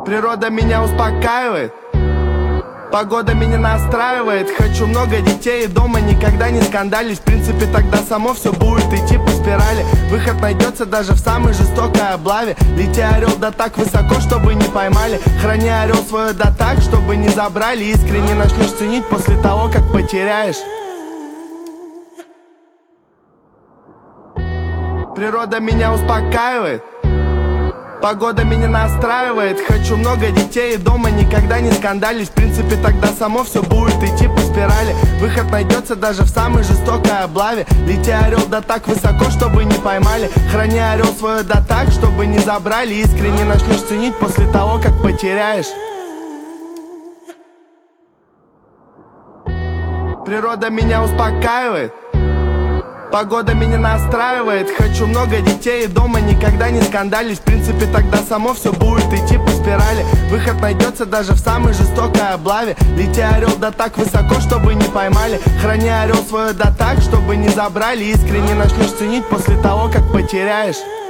Природа меня успокаивает, погода меня настраивает. Хочу много детей и дома никогда не скандалить. В принципе, тогда само все будет идти по спирали. Выход найдется даже в самой жестокой облаве. Лети, орел, да так высоко, чтобы не поймали. Храни, орел, свое да так, чтобы не забрали. Искренне начнешь ценить после того, как потеряешь. Природа меня успокаивает, погода меня настраивает. Хочу много детей и дома никогда не скандалить. В принципе, тогда само все будет идти по спирали. Выход найдется даже в самой жестокой облаве. Лети, орел, да так высоко, чтобы не поймали. Храни, орел, свое да так, чтобы не забрали. Искренне начнешь ценить после того, как потеряешь. Природа меня успокаивает, погода меня настраивает. Хочу много детей и дома никогда не скандалить. В принципе, тогда само все будет идти по спирали. Выход найдется даже в самой жестокой облаве. Лети, орел, да так высоко, чтобы не поймали. Храни, орел, свое да так, чтобы не забрали. Искренне начнешь ценить после того, как потеряешь.